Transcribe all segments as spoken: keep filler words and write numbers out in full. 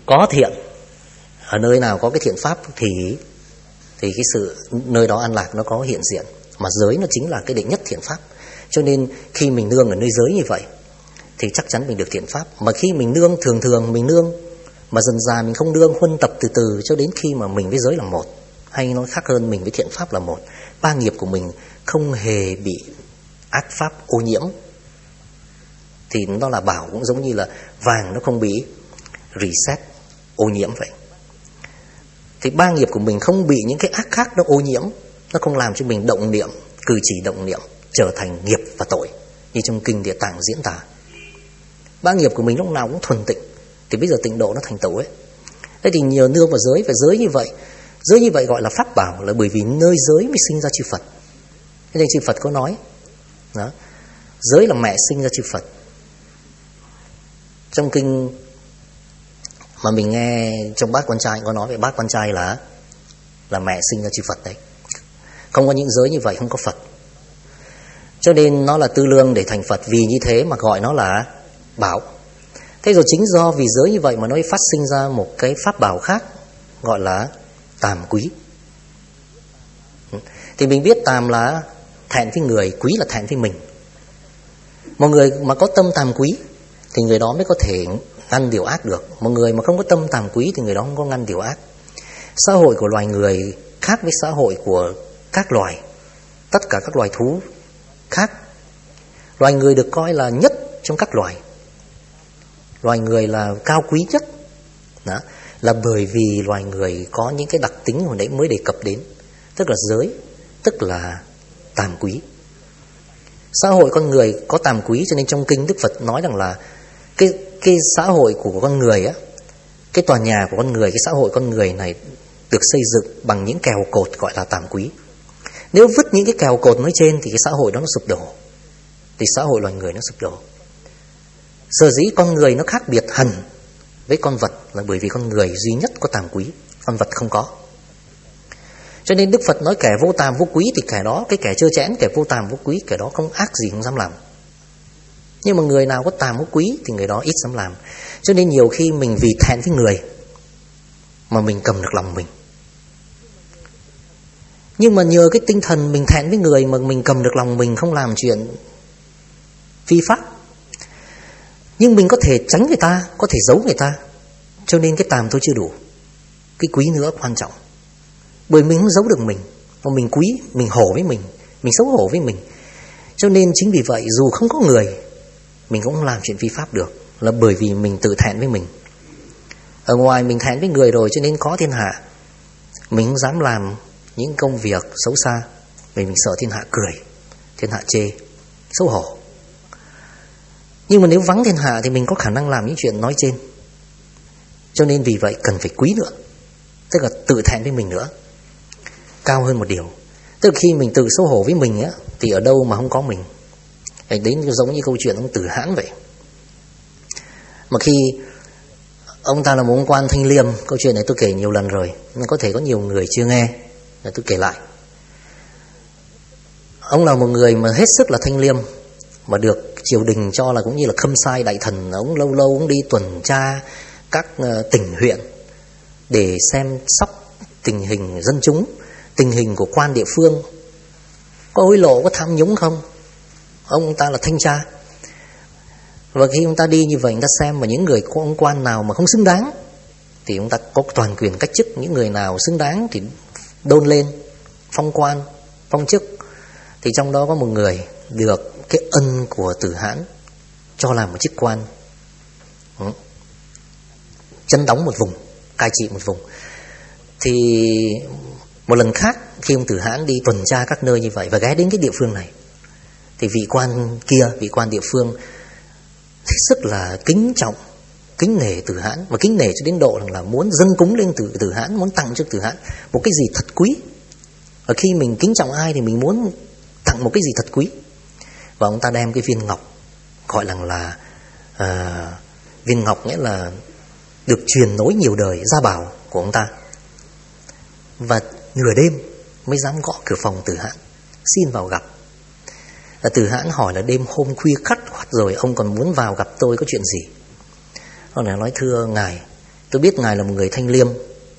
có thiện, ở nơi nào có cái thiện pháp thì thì cái sự nơi đó an lạc nó có hiện diện. Mà giới nó chính là cái đệ nhất thiện pháp. Cho nên khi mình nương ở nơi giới như vậy thì chắc chắn mình được thiện pháp. Mà khi mình nương thường thường mình nương mà dần dà mình không nương, huân tập từ từ cho đến khi mà mình với giới là một, hay nói khác hơn mình với thiện pháp là một, ba nghiệp của mình không hề bị ác pháp ô nhiễm, thì nó là bảo cũng giống như là vàng nó không bị reset ô nhiễm vậy. Thì ba nghiệp của mình không bị những cái ác khác nó ô nhiễm, nó không làm cho mình động niệm, cử chỉ động niệm trở thành nghiệp và tội như trong kinh Địa Tạng diễn tả. Ba nghiệp của mình lúc nào cũng thuần tịnh, thì bây giờ tịnh độ nó thành tựu ấy. Thế thì nhiều nương vào giới, và giới như vậy, giới như vậy gọi là pháp bảo, là bởi vì nơi giới mới sinh ra chư Phật. Thế nên chư Phật có nói đó, giới là mẹ sinh ra chư Phật. Trong kinh mà mình nghe trong Bát Quan Trai có nói về Bát Quan Trai là là mẹ sinh ra chư Phật đấy. Không có những giới như vậy không có Phật. Cho nên nó là tư lương để thành Phật, vì như thế mà gọi nó là bảo. Thế rồi chính do vì giới như vậy mà nó phát sinh ra một cái pháp bảo khác gọi là tàm quý. Thì mình biết tàm là thẹn với người, quý là thẹn với mình. Một người mà có tâm tàm quý thì người đó mới có thể ngăn điều ác được. Một người mà không có tâm tàm quý thì người đó không có ngăn điều ác. Xã hội của loài người khác với xã hội của các loài, tất cả các loài thú khác. Loài người được coi là nhất trong các loài. Loài người là cao quý nhất. Đó, là bởi vì loài người có những cái đặc tính hồi nãy mới đề cập đến, tức là giới, tức là tàm quý. Xã hội con người có tàm quý, cho nên trong kinh Đức Phật nói rằng là cái cái xã hội của con người á, cái tòa nhà của con người, cái xã hội con người này được xây dựng bằng những kèo cột gọi là tàm quý. Nếu vứt những cái kèo cột nói trên thì cái xã hội đó nó sụp đổ, thì xã hội loài người nó sụp đổ. Sở dĩ con người nó khác biệt hẳn với con vật là bởi vì con người duy nhất có tàm quý, con vật không có. Cho nên Đức Phật nói kẻ vô tàm vô quý thì kẻ đó, cái kẻ trơ trẽn, kẻ vô tàm vô quý, kẻ đó không ác gì không dám làm. Nhưng mà người nào có tàm có quý thì người đó ít dám làm. Cho nên nhiều khi mình vì thẹn với người mà mình cầm được lòng mình. Nhưng mà nhờ cái tinh thần mình thẹn với người mà mình cầm được lòng mình, không làm chuyện phi pháp. Nhưng mình có thể tránh người ta, có thể giấu người ta. Cho nên cái tàm thôi chưa đủ, cái quý nữa quan trọng. Bởi mình không giấu được mình, mà mình quý, mình hổ với mình, mình xấu hổ với mình. Cho nên chính vì vậy dù không có người, mình cũng không làm chuyện phi pháp được, là bởi vì mình tự thẹn với mình. Ở ngoài mình thẹn với người rồi, cho nên có thiên hạ mình không dám làm những công việc xấu xa, vì mình sợ thiên hạ cười, thiên hạ chê, xấu hổ. Nhưng mà nếu vắng thiên hạ thì mình có khả năng làm những chuyện nói trên. Cho nên vì vậy cần phải quý nữa, tức là tự thẹn với mình nữa, cao hơn một điều. Tức là khi mình tự xấu hổ với mình á, thì ở đâu mà không có mình. Đấy giống như câu chuyện ông Tử Hãn vậy. Mà khi ông ta là một ông quan Thanh Liêm, câu chuyện này tôi kể nhiều lần rồi, nhưng có thể có nhiều người chưa nghe, để tôi kể lại. Ông là một người mà hết sức là thanh liêm, mà được triều đình cho là cũng như là khâm sai đại thần. Ông lâu lâu cũng đi tuần tra các tỉnh huyện để xem sóc tình hình dân chúng, tình hình của quan địa phương, có hối lộ, có tham nhũng không. Ông ta là thanh tra. Và khi ông ta đi như vậy, ông ta xem mà những người có ông quan nào mà không xứng đáng thì ông ta có toàn quyền cách chức. Những người nào xứng đáng thì đôn lên, phong quan, phong chức. Thì trong đó có một người được cái ân của Tử Hãn cho làm một chức quan, ừ. chấn đóng một vùng, cai trị một vùng. Thì một lần khác khi ông Tử Hãn đi tuần tra các nơi như vậy và ghé đến cái địa phương này, thì vị quan kia, vị quan địa phương hết sức là kính trọng, kính nể Tử Hãn, và kính nể cho đến độ là muốn dâng cúng lên Tử, Tử Hãn, muốn tặng cho Tử Hãn một cái gì thật quý. Và khi mình kính trọng ai thì mình muốn tặng một cái gì thật quý. Và ông ta đem cái viên ngọc, gọi là là uh, viên ngọc nghĩa là được truyền nối nhiều đời, gia bảo của ông ta. Và nửa đêm mới dám gõ cửa phòng Tử Hãn, xin vào gặp. Và Tử Hãn hỏi là đêm hôm khuya khắt khoắt rồi, ông còn muốn vào gặp tôi có chuyện gì? Ông này nói thưa ngài, Tôi biết Ngài là một người thanh liêm.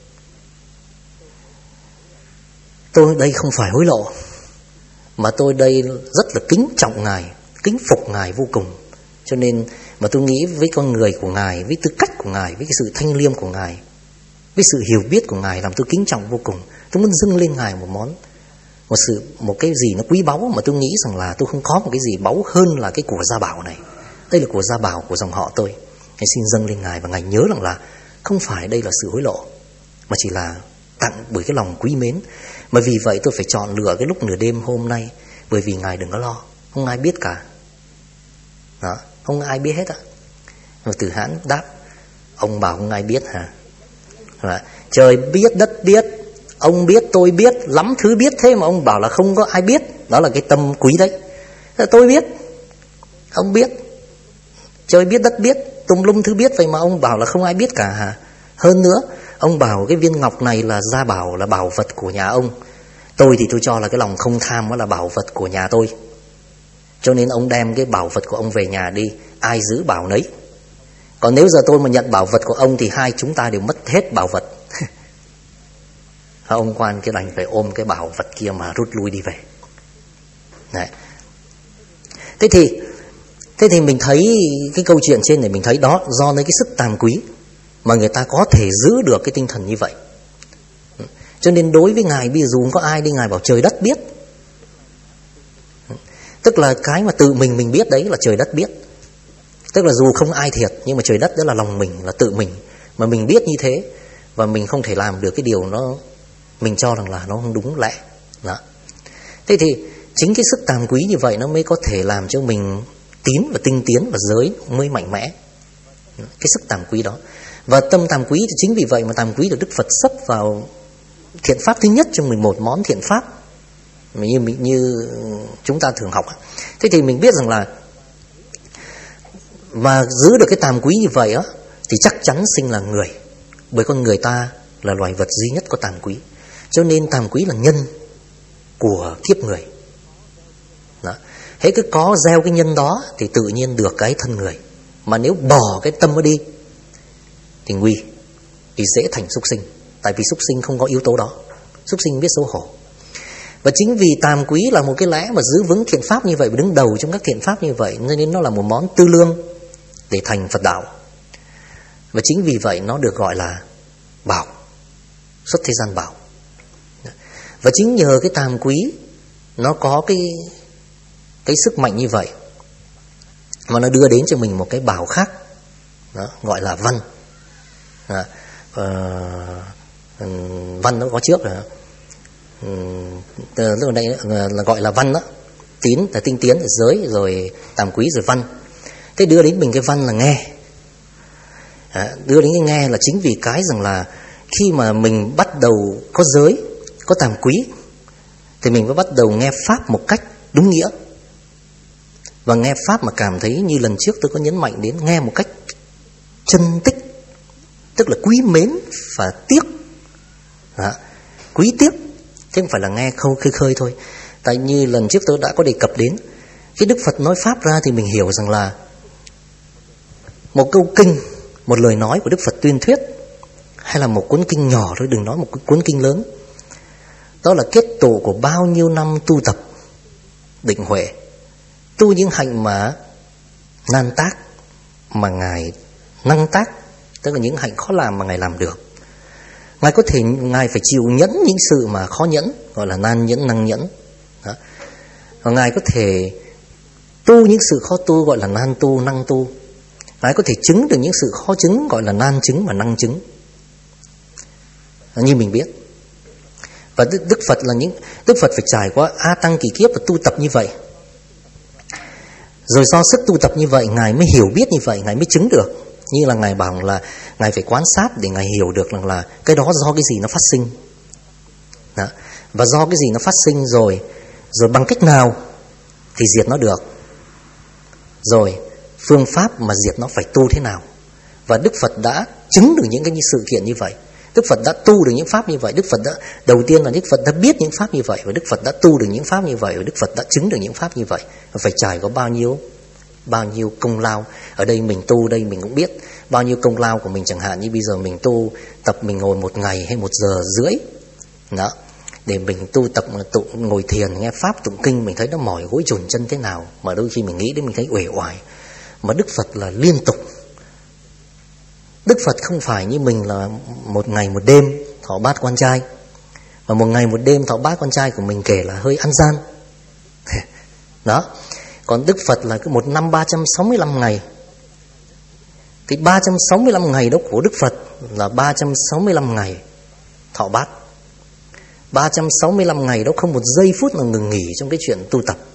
Tôi đây không phải hối lộ, mà tôi đây rất là kính trọng Ngài, kính phục Ngài vô cùng. Cho nên mà tôi nghĩ với con người của Ngài, với tư cách của Ngài, với cái sự thanh liêm của Ngài, với sự hiểu biết của Ngài làm tôi kính trọng vô cùng. Tôi muốn dâng lên Ngài một món, một sự một cái gì nó quý báu mà tôi nghĩ rằng là tôi không có một cái gì báu hơn là cái của gia bảo này. Đây là của gia bảo của dòng họ tôi. Ngài xin dâng lên Ngài, và Ngài nhớ rằng là không phải đây là sự hối lộ, mà chỉ là tặng bởi cái lòng quý mến. Mà vì vậy tôi phải chọn lựa cái lúc nửa đêm hôm nay, bởi vì Ngài đừng có lo, không ai biết cả. Đó, không ai biết hết ạ. Rồi Từ Hãn đáp: ông bảo không ai biết hả? Đó, trời biết, đất biết, ông biết, tôi biết, lắm thứ biết, thế mà ông bảo là không có ai biết. Đó là cái tâm quý đấy. Tôi biết, ông biết, trời biết, đất biết, tùm lum thứ biết, vậy mà ông bảo là không ai biết cả hả? Hơn nữa, ông bảo cái viên ngọc này là gia bảo, là bảo vật của nhà ông. Tôi thì tôi cho là cái lòng không tham đó là bảo vật của nhà tôi. Cho nên ông đem cái bảo vật của ông về nhà đi, ai giữ bảo nấy. Còn nếu giờ tôi mà nhận bảo vật của ông thì hai chúng ta đều mất hết bảo vật. Ông quan cái đành phải ôm cái bảo vật kia mà rút lui đi về. Đấy. Thế thì Thế thì mình thấy cái câu chuyện trên này, mình thấy đó, do nơi cái sức tàm quý mà người ta có thể giữ được cái tinh thần như vậy. Cho nên đối với Ngài, bây giờ dù không có ai đi, Ngài bảo trời đất biết. Tức là cái mà tự mình mình biết đấy là trời đất biết. Tức là dù không ai thiệt, nhưng mà trời đất đó là lòng mình, là tự mình. Mà mình biết như thế, và mình không thể làm được cái điều nó mình cho rằng là nó không đúng lẽ. Đó. Thế thì chính cái sức tàm quý như vậy nó mới có thể làm cho mình tín và tinh tiến, và giới mới mạnh mẽ. Cái sức tàm quý đó. Và tâm tàm quý thì chính vì vậy mà tàm quý được Đức Phật sắp vào thiện pháp thứ nhất trong mười một món thiện pháp như, như chúng ta thường học. Thế thì mình biết rằng là mà giữ được cái tàm quý như vậy á, thì chắc chắn sinh là người. Bởi con người ta là loài vật duy nhất có tàm quý. Cho nên tàm quý là nhân của kiếp người. Đó. Hễ cứ có gieo cái nhân đó thì tự nhiên được cái thân người. Mà nếu bỏ cái tâm nó đi thì nguy, thì dễ thành súc sinh. Tại vì súc sinh không có yếu tố đó. Súc sinh biết xấu hổ. Và chính vì tàm quý là một cái lẽ mà giữ vững thiện pháp như vậy, và đứng đầu trong các thiện pháp như vậy, nên nó là một món tư lương để thành Phật đạo. Và chính vì vậy nó được gọi là bảo, xuất thế gian bảo. Và chính nhờ cái tàm quý nó có cái cái sức mạnh như vậy mà nó đưa đến cho mình một cái bảo khác. Đó, gọi là văn. Đó, uh, văn nó có trước rồi. Lúc đây là gọi là văn đó. Tín là tinh tiến, là giới, rồi tàm quý, rồi văn. Thế đưa đến mình cái văn là nghe. Đó, đưa đến cái nghe là chính vì cái rằng là khi mà mình bắt đầu có giới, có tàm quý, thì mình mới bắt đầu nghe pháp một cách đúng nghĩa. Và nghe pháp mà cảm thấy như lần trước tôi có nhấn mạnh đến, nghe một cách chân tích, tức là quý mến và tiếc. Đó, quý tiếc, chứ không phải là nghe khâu khơi khơi thôi. Tại như lần trước tôi đã có đề cập đến, khi Đức Phật nói pháp ra thì mình hiểu rằng là một câu kinh, một lời nói của Đức Phật tuyên thuyết, hay là một cuốn kinh nhỏ thôi, đừng nói một cuốn kinh lớn. Đó là kết tổ của bao nhiêu năm tu tập định huệ, tu những hạnh mà nan tác mà Ngài năng tác, tức là những hạnh khó làm mà Ngài làm được. Ngài có thể, Ngài phải chịu nhẫn những sự mà khó nhẫn, gọi là nan nhẫn, năng nhẫn. Đó. Và Ngài có thể tu những sự khó tu, gọi là nan tu, năng tu. Ngài có thể chứng được những sự khó chứng, gọi là nan chứng và năng chứng. Như mình biết. Và Đức Phật là những Đức Phật phải trải qua a tăng kỳ kiếp và tu tập như vậy. Rồi do sức tu tập như vậy, Ngài mới hiểu biết như vậy, Ngài mới chứng được. Như là Ngài bảo là Ngài phải quan sát để Ngài hiểu được rằng là cái đó do cái gì nó phát sinh. Đó. Và do cái gì nó phát sinh rồi, rồi bằng cách nào thì diệt nó được. Rồi phương pháp mà diệt nó phải tu thế nào. Và Đức Phật đã chứng được những cái sự kiện như vậy. Đức Phật đã tu được những pháp như vậy. Đức Phật đã, đầu tiên là Đức Phật đã biết những pháp như vậy, và Đức Phật đã tu được những pháp như vậy, và Đức Phật đã chứng được những pháp như vậy. Và phải trải có bao nhiêu bao nhiêu công lao, Ở đây mình tu đây mình cũng biết bao nhiêu công lao của mình, chẳng hạn như bây giờ mình tu tập, mình ngồi một ngày hay một giờ rưỡi đó, để mình tu tập tụ, ngồi thiền nghe pháp tụng kinh, mình thấy nó mỏi gối chùn chân thế nào, mà đôi khi mình nghĩ đến mình thấy uể oải. Mà Đức Phật là liên tục. Đức Phật không phải như mình là một ngày một đêm thọ bát quan trai, mà một ngày một đêm thọ bát quan trai của mình kể là hơi ăn gian đó. Còn Đức Phật là cứ một năm ba trăm sáu mươi lăm ngày. Thì ba trăm sáu mươi lăm ngày đó của Đức Phật là ba trăm sáu mươi lăm ngày thọ bát. Ba trăm sáu mươi lăm ngày đó không một giây phút nào ngừng nghỉ trong cái chuyện tu tập.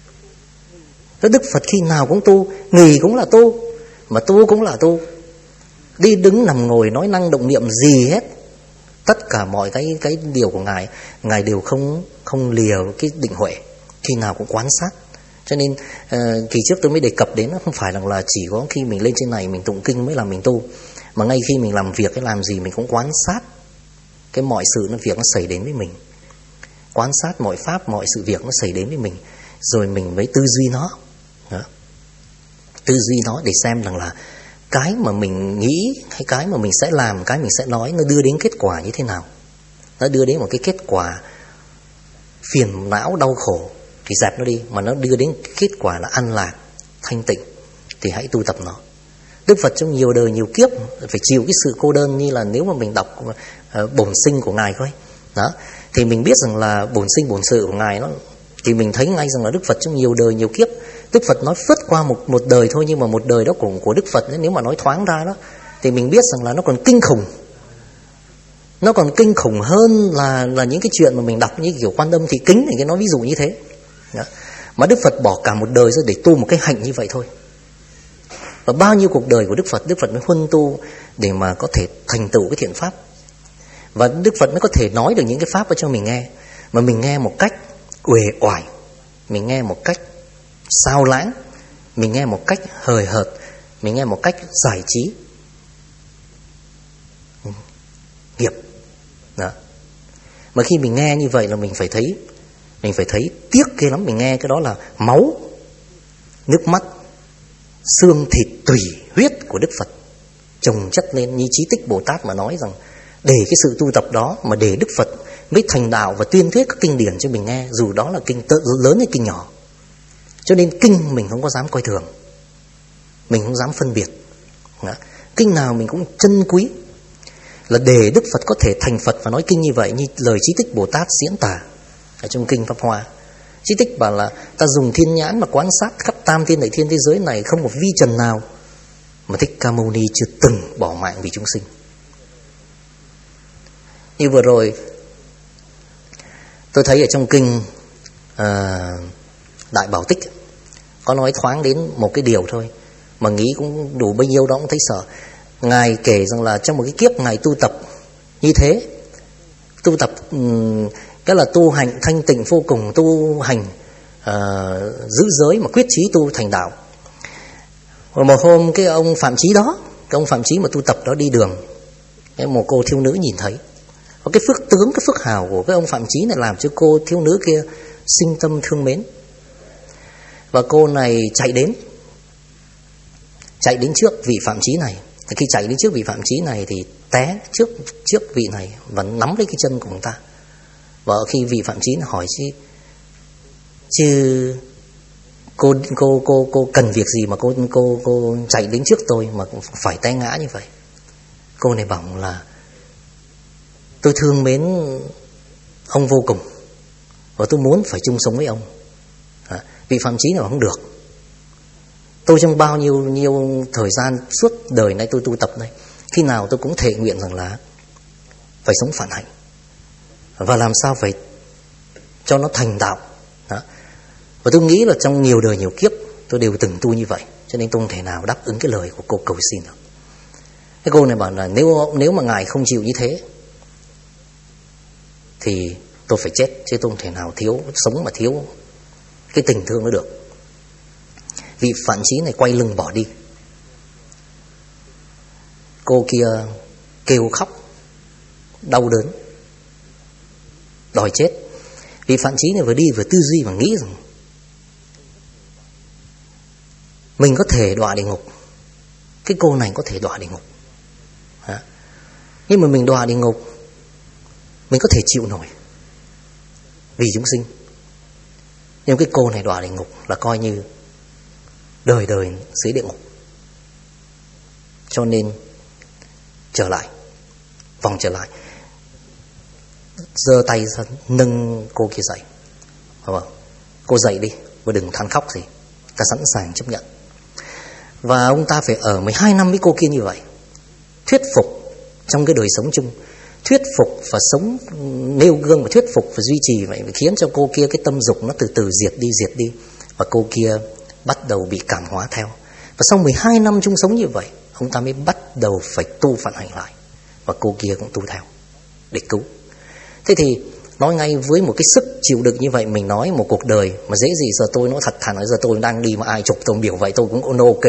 Đức Phật khi nào cũng tu, nghỉ cũng là tu, mà tu cũng là tu. Đi đứng nằm ngồi nói năng động niệm gì hết, tất cả mọi cái cái điều của Ngài, Ngài đều không không lìa cái định huệ, khi nào cũng quan sát. Cho nên uh, kỳ trước tôi mới đề cập đến, nó không phải là, là chỉ có khi mình lên trên này mình tụng kinh mới là mình tu, mà ngay khi mình làm việc hay làm gì mình cũng quan sát cái mọi sự nó việc nó xảy đến với mình, quan sát mọi pháp mọi sự việc nó xảy đến với mình, rồi mình mới tư duy nó đó. Tư duy nó để xem rằng là cái mà mình nghĩ hay cái mà mình sẽ làm, cái mình sẽ nói nó đưa đến kết quả như thế nào. Nó đưa đến một cái kết quả phiền não đau khổ thì dẹp nó đi, mà nó đưa đến kết quả là an lạc thanh tịnh thì hãy tu tập nó. Đức Phật trong nhiều đời nhiều kiếp phải chịu cái sự cô đơn, như là nếu mà mình đọc uh, bổn sinh của Ngài thôi đó, thì mình biết rằng là bổn sinh bổn sự của Ngài nó, thì mình thấy ngay rằng là Đức Phật trong nhiều đời nhiều kiếp. Đức Phật nói phớt qua một một đời thôi, nhưng mà một đời đó của của Đức Phật ấy, nếu mà nói thoáng ra đó thì mình biết rằng là nó còn kinh khủng. Nó còn kinh khủng hơn là là những cái chuyện mà mình đọc như kiểu Quan Âm Thị Kính này, cái nói ví dụ như thế đó. Mà Đức Phật bỏ cả một đời ra để tu một cái hạnh như vậy thôi. Và bao nhiêu cuộc đời của Đức Phật, Đức Phật mới huân tu để mà có thể thành tựu cái thiện pháp. Và Đức Phật mới có thể nói được những cái pháp đó cho mình nghe, mà mình nghe một cách uể oải, mình nghe một cách sao lãng, mình nghe một cách hời hợt, mình nghe một cách giải trí nghiệp đó. Mà khi mình nghe như vậy là mình phải thấy, mình phải thấy tiếc ghê lắm. Mình nghe cái đó là máu, nước mắt, xương thịt tủy huyết của Đức Phật chồng chất lên. Như Chí Tích Bồ Tát mà nói rằng để cái sự tu tập đó mà để Đức Phật mới thành đạo và tuyên thuyết các kinh điển cho mình nghe, dù đó là kinh lớn hay kinh nhỏ. Cho nên kinh mình không có dám coi thường, mình không dám phân biệt đó. Kinh nào mình cũng trân quý, là để Đức Phật có thể thành Phật và nói kinh như vậy. Như lời Chí Tích Bồ Tát diễn tả ở trong kinh Pháp Hoa, Chí Tích bảo là ta dùng thiên nhãn mà quan sát khắp tam thiên đại thiên thế giới này, không một vi trần nào mà Thích Ca Mâu Ni chưa từng bỏ mạng vì chúng sinh. Như vừa rồi tôi thấy ở trong kinh à, Đại Bảo Tích có nói thoáng đến một cái điều thôi, mà nghĩ cũng đủ bấy nhiêu đó cũng thấy sợ. Ngài kể rằng là trong một cái kiếp Ngài tu tập như thế, tu tập um, cái là tu hành thanh tịnh vô cùng, tu hành uh, giữ giới mà quyết chí tu thành đạo. Và một hôm cái ông Phạm Chí đó, cái ông Phạm Chí mà tu tập đó đi đường, cái một cô thiếu nữ nhìn thấy, và cái phước tướng, cái phước hào của cái ông Phạm Chí này làm cho cô thiếu nữ kia sinh tâm thương mến. Và cô này chạy đến, chạy đến trước vị Phạm Chí này. Thì khi chạy đến trước vị Phạm Chí này thì té trước trước vị này và nắm lấy cái chân của người ta. Và khi vị Phạm Chí hỏi chứ chứ cô cô cô cô cần việc gì mà cô cô cô chạy đến trước tôi mà cũng phải té ngã như vậy. Cô này bảo là tôi thương mến ông vô cùng và tôi muốn phải chung sống với ông. À, vị Phạm Chí này bảo không được. Tôi trong bao nhiêu nhiêu thời gian suốt đời nay tôi tu tập này, khi nào tôi cũng thệ nguyện rằng là phải sống phản hạnh và làm sao phải cho nó thành đạo đó. Và tôi nghĩ là trong nhiều đời nhiều kiếp tôi đều từng tu như vậy, cho nên tôi không thể nào đáp ứng cái lời của cô cầu xin được. Cái cô này bảo là nếu nếu mà ngài không chịu như thế thì tôi phải chết, chứ tôi không thể nào thiếu sống mà thiếu cái tình thương nó được. Vị Phạm Chí này quay lưng bỏ đi. Cô kia kêu khóc đau đớn đòi chết. Vị Phạm Chí này vừa đi vừa tư duy và nghĩ rằng mình có thể đọa địa ngục, cái cô này có thể đọa địa ngục. Đó. Nhưng mà mình đọa địa ngục, mình có thể chịu nổi vì chúng sinh. Nhưng cái cô này đọa địa ngục là coi như đời đời dưới địa ngục. Cho nên trở lại, vòng trở lại, giơ tay ra nâng cô kia dậy. Đúng không? Cô dậy đi và đừng than khóc gì, ta sẵn sàng chấp nhận. Và ông ta phải ở mười hai năm với cô kia như vậy, thuyết phục trong cái đời sống chung, thuyết phục và sống nêu gương và thuyết phục và duy trì vậy, khiến cho cô kia cái tâm dục nó từ từ diệt đi diệt đi và cô kia bắt đầu bị cảm hóa theo. Và sau mười hai năm chung sống như vậy, ông ta mới bắt đầu phải tu phản hành lại, và cô kia cũng tu theo để cứu. Thế thì nói ngay với một cái sức chịu đựng như vậy, mình nói một cuộc đời mà dễ gì. Giờ tôi nói thật thà, nói giờ tôi đang đi mà ai chụp tôi biểu vậy tôi cũng ok.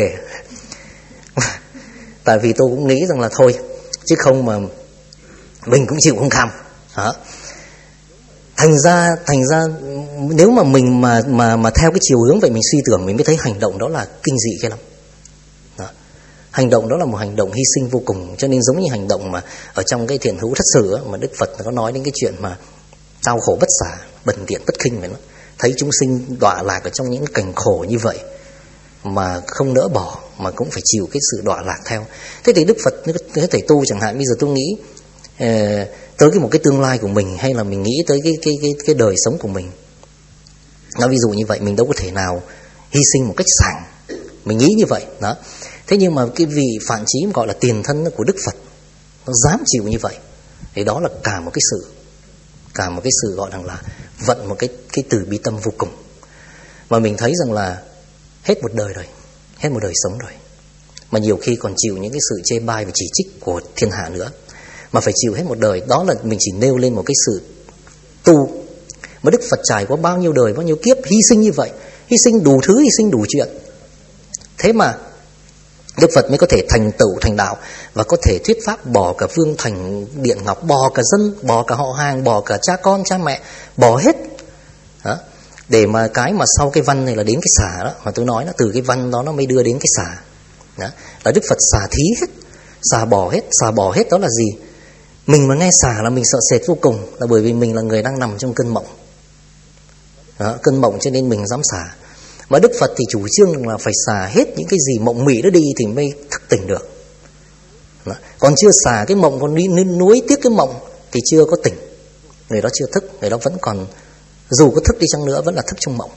Tại vì tôi cũng nghĩ rằng là thôi, chứ không mà mình cũng chịu không kham. Đó. Thành ra, thành ra nếu mà mình mà mà mà theo cái chiều hướng vậy, mình suy tưởng mình mới thấy hành động đó là kinh dị kia lắm. Đó. Hành động đó là một hành động hy sinh vô cùng, cho nên giống như hành động mà ở trong cái Thiện Hữu Thất Sử á, mà Đức Phật có nói đến cái chuyện mà đau khổ bất xả, bần tiện bất khinh, vậy đó. Thấy chúng sinh đọa lạc ở trong những cảnh khổ như vậy mà không nỡ bỏ, mà cũng phải chịu cái sự đọa lạc theo. Thế thì Đức Phật cái thầy tu chẳng hạn, bây giờ tôi nghĩ eh, tới cái một cái tương lai của mình, hay là mình nghĩ tới cái cái cái cái đời sống của mình. Nó ví dụ như vậy, mình đâu có thể nào hy sinh một cách sảng, mình nghĩ như vậy đó. Thế nhưng mà cái vị Phạn Chí gọi là tiền thân của Đức Phật, nó dám chịu như vậy, thì đó là cả một cái sự cả một cái sự gọi rằng là vận một cái cái từ bi tâm vô cùng. Mà mình thấy rằng là hết một đời rồi, hết một đời sống rồi, mà nhiều khi còn chịu những cái sự chê bai và chỉ trích của thiên hạ nữa, mà phải chịu hết một đời. Đó là mình chỉ nêu lên một cái sự tu mà Đức Phật trải qua bao nhiêu đời, bao nhiêu kiếp hy sinh như vậy, hy sinh đủ thứ, hy sinh đủ chuyện. Thế mà Đức Phật mới có thể thành tựu thành đạo, và có thể thuyết pháp bỏ cả vương thành điện ngọc, bỏ cả dân, bỏ cả họ hàng, bỏ cả cha con cha mẹ, bỏ hết đó. Để mà cái mà sau cái văn này là đến cái xả đó, mà tôi nói là từ cái văn đó nó mới đưa đến cái xả đó. Là Đức Phật xả thí hết, xả bỏ hết. Xả bỏ hết đó là gì? Mình mà nghe xả là mình sợ sệt vô cùng, là bởi vì mình là người đang nằm trong cơn mộng đó, cơn mộng, cho nên mình dám xả. Mà Đức Phật thì chủ trương là phải xả hết những cái gì mộng mị đó đi thì mới thức tỉnh được đó. Còn chưa xả cái mộng, còn nuối tiếc cái mộng thì chưa có tỉnh, người đó chưa thức, người đó vẫn còn, dù có thức đi chăng nữa vẫn là thức trong mộng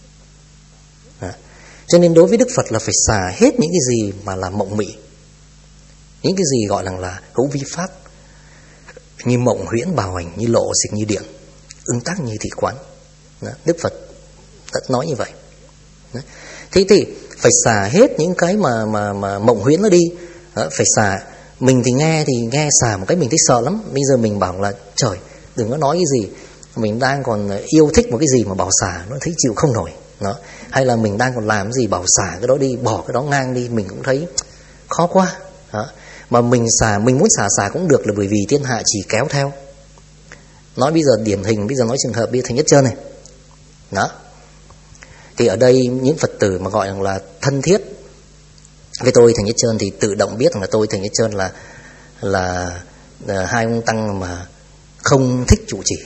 đó. Cho nên đối với Đức Phật là phải xả hết những cái gì mà là mộng mị, những cái gì gọi là, là hữu vi pháp, như mộng huyễn bào ảnh, như lộ dịch như điện, ứng tác như thị quán đó. Đức Phật đã nói như vậy đó. Thế thì phải xả hết những cái mà mà mà mộng huyễn nó đi đó, phải xả. Mình thì nghe thì nghe xả một cái mình thấy sợ lắm. Bây giờ mình bảo là trời, đừng có nói cái gì, mình đang còn yêu thích một cái gì mà bảo xả nó thấy chịu không nổi đó. Hay là mình đang còn làm cái gì bảo xả cái đó đi, bỏ cái đó ngang đi, mình cũng thấy khó quá đó. Mà mình xả, mình muốn xả xả cũng được, là bởi vì thiên hạ chỉ kéo theo. Nói bây giờ điển hình, bây giờ nói trường hợp bây giờ Thầy Nhất Trơn này đó, thì ở đây những Phật tử mà gọi là thân thiết với tôi Thầy Nhất Trơn thì tự động biết rằng là tôi Thầy Nhất Trơn là, là là hai ông tăng mà không thích trụ trì.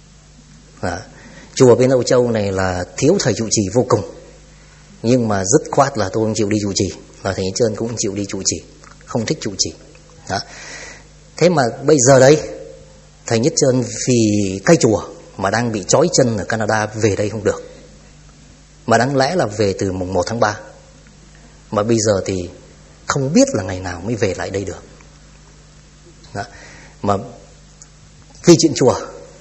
À, chùa bên Âu Châu này là thiếu thầy trụ trì vô cùng, nhưng mà dứt khoát là tôi không chịu đi trụ trì, và Thầy Nhất Trơn cũng chịu đi trụ trì, không thích trụ trì đó. Thế mà bây giờ đây Thầy Nhất Trơn vì cai chùa mà đang bị trói chân ở Canada, về đây không được, mà đáng lẽ là về từ mùng một tháng ba, mà bây giờ thì không biết là ngày nào mới về lại đây được đó. Mà vì chuyện chùa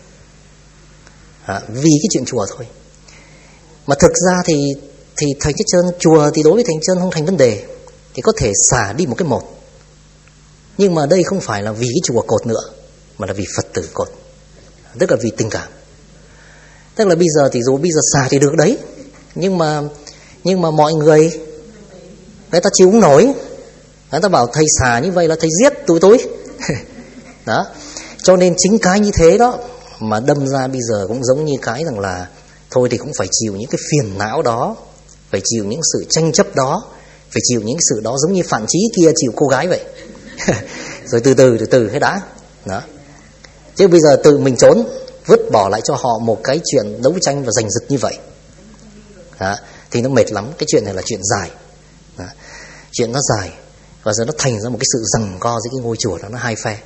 à, vì cái chuyện chùa thôi. Mà thực ra thì thì Thầy Nhất Trơn, chùa thì đối với Thầy Nhất Trơn không thành vấn đề, thì có thể xả đi một cái một. Nhưng mà đây không phải là vì cái chùa cột nữa, mà là vì Phật tử cột, tức là vì tình cảm. Tức là bây giờ thì dù bây giờ xả thì được đấy, nhưng mà nhưng mà mọi người người ta chịu không nổi, người ta bảo thầy xả như vậy là thầy giết tụi tôi đó. Cho nên chính cái như thế đó mà đâm ra bây giờ cũng giống như cái rằng là thôi thì cũng phải chịu những cái phiền não đó, phải chịu những sự tranh chấp đó, phải chịu những cái sự đó, giống như Phạn Chí kia chịu cô gái vậy. Rồi từ từ từ từ hết đã đó. Chứ bây giờ tự mình trốn, vứt bỏ lại cho họ một cái chuyện đấu tranh và giành giật như vậy đó, thì nó mệt lắm. Cái chuyện này là chuyện dài đó. Chuyện nó dài và giờ nó thành ra một cái sự giằng co giữa cái ngôi chùa đó, nó hai phe.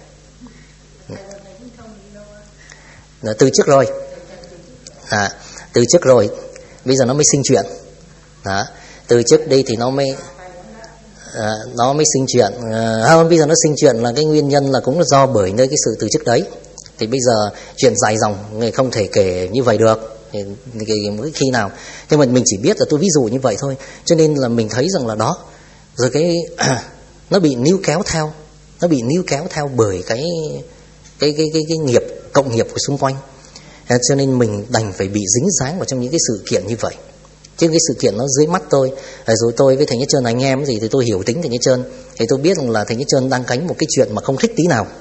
Đó, từ trước rồi à, từ trước rồi bây giờ nó mới sinh chuyện đó. Từ trước đây thì nó mới à, nó mới sinh chuyện à, không, bây giờ nó sinh chuyện là cái nguyên nhân là cũng là do bởi nơi cái sự từ trước đấy. Thì bây giờ chuyện dài dòng người không thể kể như vậy được thì, thì khi nào, nhưng mà mình chỉ biết là tôi ví dụ như vậy thôi, cho nên là mình thấy rằng là đó rồi cái à, nó bị níu kéo theo, nó bị níu kéo theo bởi cái cái cái cái, cái nghiệp cộng nghiệp của xung quanh, à, cho nên mình đành phải bị dính dáng vào trong những cái sự kiện như vậy. Chứ cái sự kiện nó dưới mắt tôi, à, rồi tôi với thầy Nhất Trơn anh em gì thì tôi hiểu tính thầy Nhất Trơn, thì tôi biết rằng là thầy Nhất Trơn đang gánh một cái chuyện mà không thích tí nào.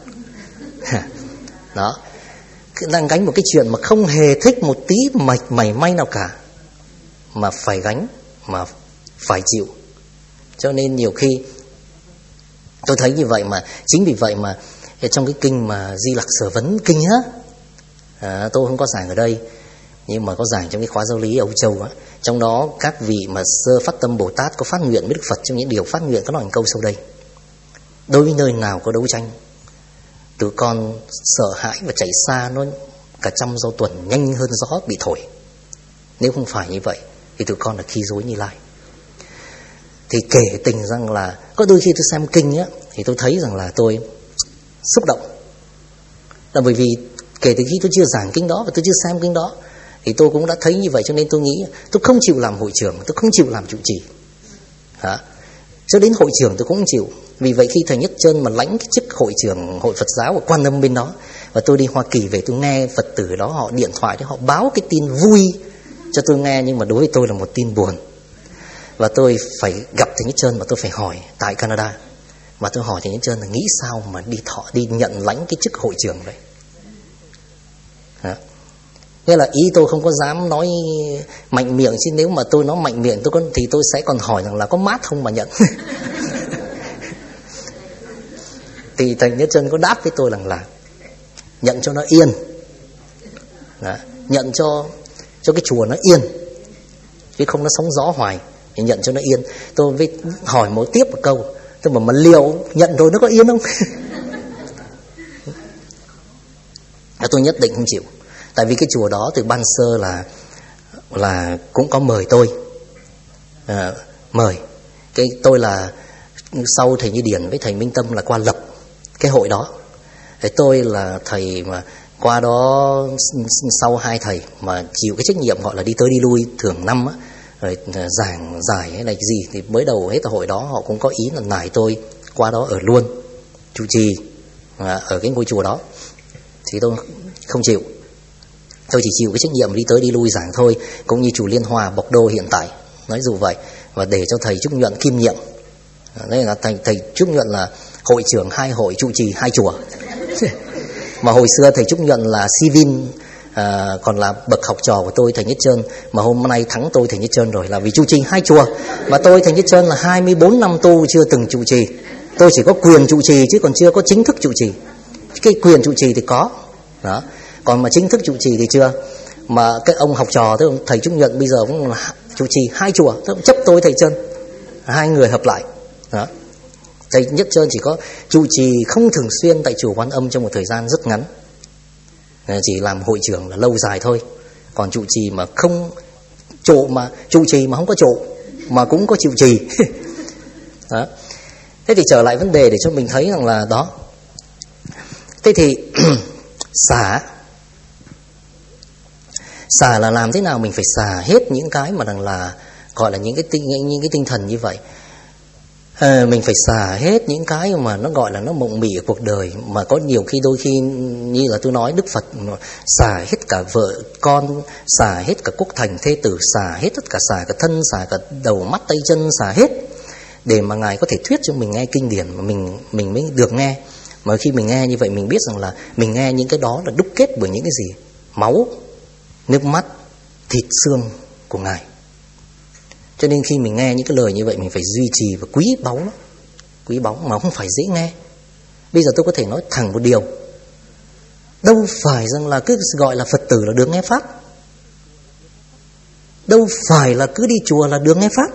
Đó, đang gánh một cái chuyện mà không hề thích một tí mạch mảy may nào cả, mà phải gánh, mà phải chịu. Cho nên nhiều khi tôi thấy như vậy, mà chính vì vậy mà trong cái kinh mà Di Lặc Sở Vấn kinh á, à, tôi không có giảng ở đây, nhưng mà có giảng trong cái khóa giáo lý ở Âu Châu á. Trong đó các vị mà sơ phát tâm Bồ Tát có phát nguyện với Đức Phật, trong những điều phát nguyện có nói một câu sau đây: đối với nơi nào có đấu tranh, tụi con sợ hãi và chạy xa nó cả trăm do tuần, nhanh hơn gió bị thổi. Nếu không phải như vậy thì tụi con là khi dối Như Lai. Thì kể tình rằng là có đôi khi tôi xem kinh á, thì tôi thấy rằng là tôi xúc động, là bởi vì kể từ khi tôi chưa giảng kinh đó và tôi chưa xem kinh đó thì tôi cũng đã thấy như vậy. Cho nên tôi nghĩ tôi không chịu làm hội trưởng, tôi không chịu làm trụ trì hả? Cho đến hội trưởng tôi cũng không chịu. Vì vậy khi thầy Nhất Trơn mà lãnh cái chức hội trưởng hội Phật giáo ở Quan Âm bên đó, và tôi đi Hoa Kỳ về, tôi nghe Phật tử đó họ điện thoại để họ báo cái tin vui cho tôi nghe, nhưng mà đối với tôi là một tin buồn. Và tôi phải gặp thầy Nhất Trơn, mà tôi phải hỏi tại Canada, và tôi hỏi thầy Nhất Trơn là nghĩ sao mà đi thọ đi nhận lãnh cái chức hội trưởng vậy. Hả? Nghĩa là ý tôi không có dám nói mạnh miệng, chứ nếu mà tôi nói mạnh miệng tôi có, thì tôi sẽ còn hỏi rằng là có mát không mà nhận. Thì thầy Nhất Trơn có đáp với tôi rằng là nhận cho nó yên. Đó, nhận cho cho cái chùa nó yên, chứ không nó sóng gió hoài, thì nhận cho nó yên. Tôi với hỏi một tiếp một câu, tôi bảo mà liệu nhận rồi nó có yên không? Tôi nhất định không chịu. Tại vì cái chùa đó từ ban sơ là là cũng có mời tôi, à, mời cái tôi là sau thầy Như Điển với thầy Minh Tâm là qua lập cái hội đó. Thì tôi là thầy mà qua đó sau hai thầy mà chịu cái trách nhiệm gọi là đi tới đi lui thường năm á, rồi giảng giải hay là cái gì, thì mới đầu hết hội đó họ cũng có ý là nài tôi qua đó ở luôn trụ trì à, ở cái ngôi chùa đó. Thì tôi không chịu. Tôi chỉ chịu cái trách nhiệm đi tới đi lui giảng thôi, cũng như chùa Liên Hòa Bộc Đô hiện tại, nói dù vậy, và để cho thầy Trúc Nhuận kiêm nhiệm. Đây là thầy, thầy Trúc Nhuận là hội trưởng hai hội, trụ trì hai chùa. Mà hồi xưa thầy Trúc Nhuận là Sivin, à, còn là bậc học trò của tôi thầy Nhất Trơn, mà hôm nay thắng tôi thầy Nhất Trơn rồi, là vì trụ trì hai chùa. Mà tôi thầy Nhất Trơn là hai mươi bốn năm tu chưa từng trụ trì. Tôi chỉ có quyền trụ trì chứ còn chưa có chính thức trụ trì. Cái quyền trụ trì thì có đó, còn mà chính thức trụ trì thì chưa. Mà cái ông học trò tức thầy Trúc Nhuận bây giờ cũng là trụ trì hai chùa, tức chấp tôi thầy Trơn, hai người hợp lại đó. Thầy Nhất Trơn chỉ có trụ trì không thường xuyên tại chùa Quan Âm trong một thời gian rất ngắn, chỉ làm hội trưởng là lâu dài thôi. Còn trụ trì mà không trụ, mà trụ trì mà không có trụ mà cũng có trụ trì. Đó. Thế thì trở lại vấn đề để cho mình thấy rằng là đó. Thế thì xả xả là làm thế nào? Mình phải xả hết những cái mà rằng là gọi là những cái tinh những cái tinh thần như vậy. À, mình phải xả hết những cái mà nó gọi là nó mộng mị ở cuộc đời, mà có nhiều khi đôi khi như là tôi nói Đức Phật xả hết cả vợ con, xả hết cả quốc thành thê tử, xả hết tất cả, xả cả thân, xả cả đầu mắt tay chân, xả hết để mà Ngài có thể thuyết cho mình nghe kinh điển mà mình mình mới được nghe. Mà khi mình nghe như vậy mình biết rằng là mình nghe những cái đó là đúc kết bởi những cái gì? Máu, nước mắt, thịt xương của Ngài. Cho nên khi mình nghe những cái lời như vậy, mình phải duy trì và quý báu nó, quý báu mà không phải dễ nghe. Bây giờ tôi có thể nói thẳng một điều, đâu phải rằng là cứ gọi là Phật tử là được nghe pháp, đâu phải là cứ đi chùa là được nghe pháp,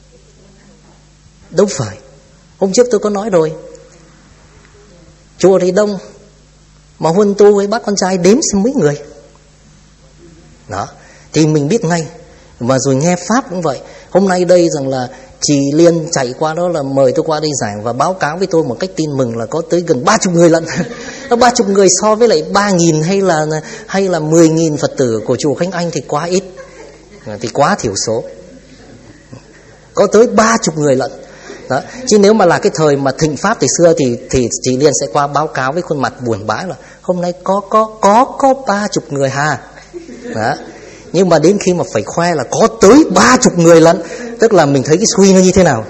đâu phải. Hôm trước tôi có nói rồi, chùa thì đông mà huân tu với bác con trai đếm xem mấy người đó, thì mình biết ngay. Mà rồi nghe pháp cũng vậy. Hôm nay đây rằng là chị Liên chạy qua đó là mời tôi qua đây giảng và báo cáo với tôi một cách tin mừng là có tới gần ba chục người lận. Nó ba chục người so với lại ba nghìn hay là hay là mười nghìn Phật tử của chùa Khánh Anh thì quá ít, thì quá thiểu số. Có tới ba chục người lận. Đó. Chứ nếu mà là cái thời mà thịnh pháp thì xưa thì thì chị Liên sẽ qua báo cáo với khuôn mặt buồn bã là hôm nay có có có có ba chục người hà. Đó. Nhưng mà đến khi mà phải khoe là có tới ba chục người lận, tức là mình thấy cái suy nó như thế nào.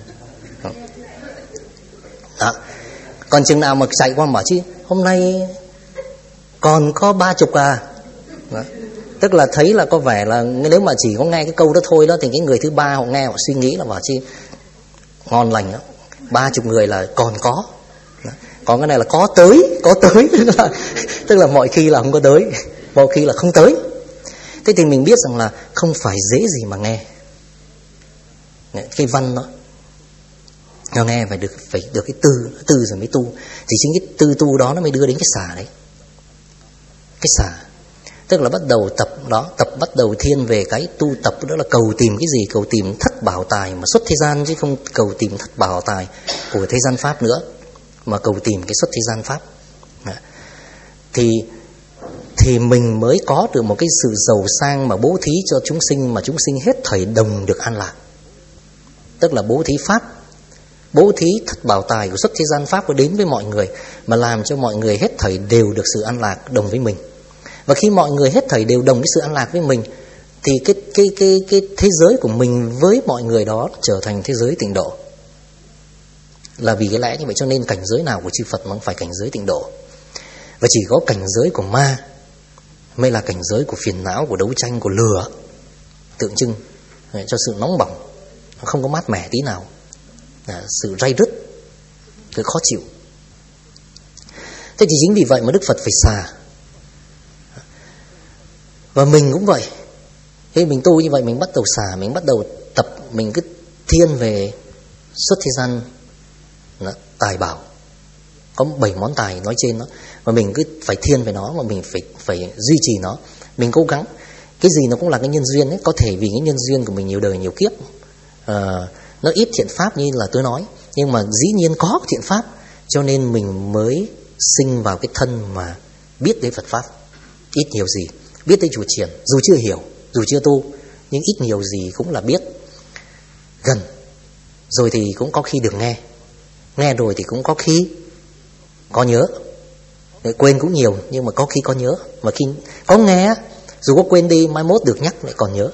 Đó. Còn chừng nào mà chạy qua bảo chứ hôm nay còn có ba chục à. Đó. Tức là thấy là có vẻ là nếu mà chỉ có nghe cái câu đó thôi đó, thì cái người thứ ba họ nghe họ suy nghĩ là bảo chứ ngon lành đó, ba chục người là còn có. Đó. Còn cái này là có tới, có tới tức là, tức là mọi khi là không có tới, mọi khi là không tới. Thế thì mình biết rằng là không phải dễ gì mà nghe cái văn đó. Nó nghe phải được phải được cái tư, tư rồi mới tu. Thì chính cái tư tu đó nó mới đưa đến cái xả đấy. Cái xả tức là bắt đầu tập đó, tập bắt đầu thiên về cái tu tập đó là cầu tìm cái gì? Cầu tìm thất bảo tài mà xuất thế gian, chứ không cầu tìm thất bảo tài của thế gian pháp nữa, mà cầu tìm cái xuất thế gian pháp. Thì thì mình mới có được một cái sự giàu sang mà bố thí cho chúng sinh, mà chúng sinh hết thảy đồng được an lạc. Tức là bố thí pháp, bố thí thất bảo tài của xuất thế gian pháp có đến với mọi người, mà làm cho mọi người hết thảy đều được sự an lạc đồng với mình. Và khi mọi người hết thảy đều đồng cái sự an lạc với mình, thì cái cái cái cái thế giới của mình với mọi người đó trở thành thế giới tịnh độ. Là vì cái lẽ như vậy cho nên cảnh giới nào của chư Phật mà không phải cảnh giới tịnh độ. Và chỉ có cảnh giới của ma mới là cảnh giới của phiền não, của đấu tranh, của lửa, tượng trưng cho sự nóng bỏng, không có mát mẻ tí nào, sự ray rứt, sự khó chịu. Thế thì chính vì vậy mà Đức Phật phải xả. Và mình cũng vậy. Khi mình tu như vậy, mình bắt đầu xả, mình bắt đầu tập, mình cứ thiên về xuất thế gian đó, tài bảo. Có bảy món tài nói trên đó, mà mình cứ phải thiên về nó, mà mình phải phải duy trì nó. Mình cố gắng. Cái gì nó cũng là cái nhân duyên ấy. Có thể vì cái nhân duyên của mình nhiều đời nhiều kiếp, à, nó ít thiện pháp như là tôi nói, nhưng mà dĩ nhiên có thiện pháp, cho nên mình mới sinh vào cái thân mà biết đến Phật pháp. Ít nhiều gì biết tới chùa chiền, dù chưa hiểu, dù chưa tu, nhưng ít nhiều gì cũng là biết. Gần rồi thì cũng có khi được nghe, nghe rồi thì cũng có khi có nhớ. Quên cũng nhiều, nhưng mà có khi có nhớ. Mà khi có nghe, dù có quên đi, mai mốt được nhắc lại còn nhớ.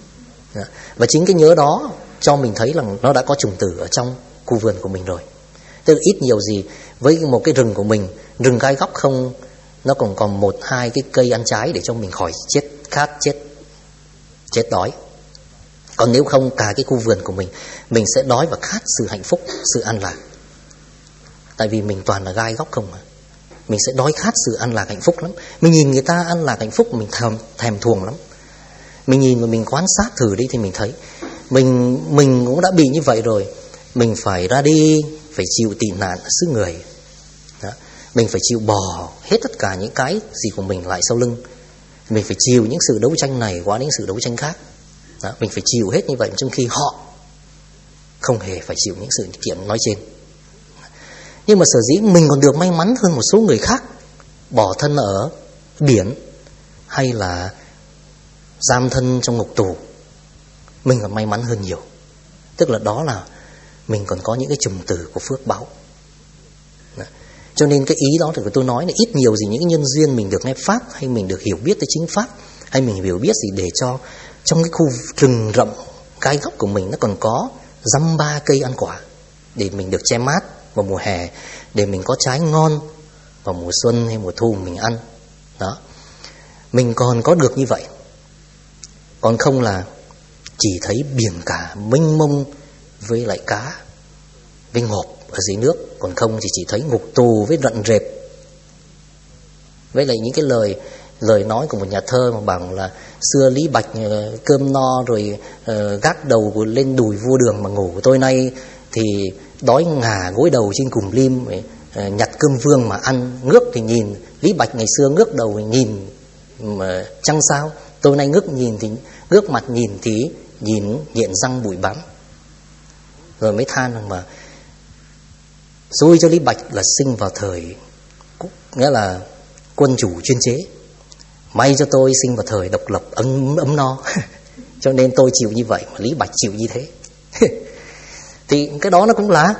Và chính cái nhớ đó cho mình thấy là nó đã có trùng tử ở trong khu vườn của mình rồi. Tức là ít nhiều gì với một cái rừng của mình, rừng gai góc không, nó còn còn một hai cái cây ăn trái để cho mình khỏi chết khát, chết chết đói. Còn nếu không, cả cái khu vườn của mình, mình sẽ đói và khát sự hạnh phúc, sự an lạc. Tại vì mình toàn là gai góc không mà. Mình sẽ đói khát sự an lạc hạnh phúc lắm. Mình nhìn người ta an lạc hạnh phúc, mình thèm, thèm thuồng lắm. Mình nhìn và mình quan sát thử đi thì mình thấy Mình mình cũng đã bị như vậy rồi. Mình phải ra đi, phải chịu tị nạn ở xứ người đó. Mình phải chịu bỏ hết tất cả những cái gì của mình lại sau lưng. Mình phải chịu những sự đấu tranh này qua những sự đấu tranh khác đó. Mình phải chịu hết như vậy, trong khi họ không hề phải chịu những sự kiện nói trên. Nhưng mà sở dĩ mình còn được may mắn hơn một số người khác, bỏ thân ở biển hay là giam thân trong ngục tù, mình còn may mắn hơn nhiều. Tức là đó là mình còn có những cái trùng tử của phước báu. Cho nên cái ý đó thì tôi nói là ít nhiều gì những cái nhân duyên mình được nghe pháp, hay mình được hiểu biết tới chính pháp, hay mình hiểu biết gì để cho trong cái khu rừng rậm gai góc của mình nó còn có dăm ba cây ăn quả để mình được che mát vào mùa hè, để mình có trái ngon vào mùa xuân hay mùa thu mình ăn đó. Mình còn có được như vậy. Còn không là chỉ thấy biển cả mênh mông với lại cá, với ngộp ở dưới nước. Còn không thì chỉ thấy ngục tù với rận rệp. Với lại những cái lời lời nói của một nhà thơ mà bảo là xưa Lý Bạch cơm no rồi uh, gác đầu lên đùi vua Đường mà ngủ, tôi nay thì đói ngả gối đầu trên cùm lim, uh, nhặt cơm vương mà ăn. Ngước thì nhìn, Lý Bạch ngày xưa ngước đầu nhìn mà trăng sao, tôi nay ngước nhìn thì ngước mặt nhìn thì nhìn nhện răng bụi bám. Rồi mới than rằng mà xui cho Lý Bạch là sinh vào thời, nghĩa là quân chủ chuyên chế, may cho tôi sinh vào thời độc lập ấm ấm no cho nên tôi chịu như vậy mà Lý Bạch chịu như thế. Thì cái đó nó cũng là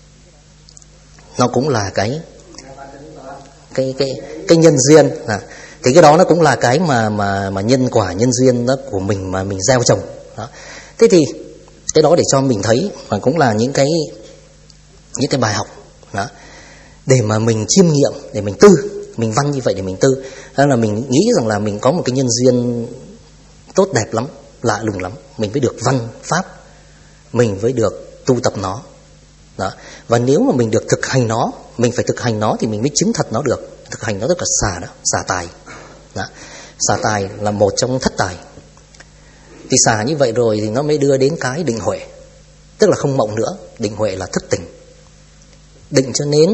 nó cũng là cái cái cái cái nhân duyên à. Thì cái đó nó cũng là cái mà mà mà nhân quả nhân duyên đó của mình mà mình gieo trồng đó. Thế thì cái đó để cho mình thấy mà cũng là những cái những cái bài học đó, để mà mình chiêm nghiệm, để mình tư, mình văn như vậy để mình tư. Đó là mình nghĩ rằng là mình có một cái nhân duyên tốt đẹp lắm, lạ lùng lắm, mình mới được văn pháp, mình mới được tu tập nó đó. Và nếu mà mình được thực hành nó, mình phải thực hành nó thì mình mới chứng thật nó được. Thực hành nó tức là xả đó, xả tài đó. Xả tài là một trong thất tài. Thì xả như vậy rồi thì nó mới đưa đến cái định huệ, tức là không mộng nữa. Định huệ là thức tỉnh. Định cho nên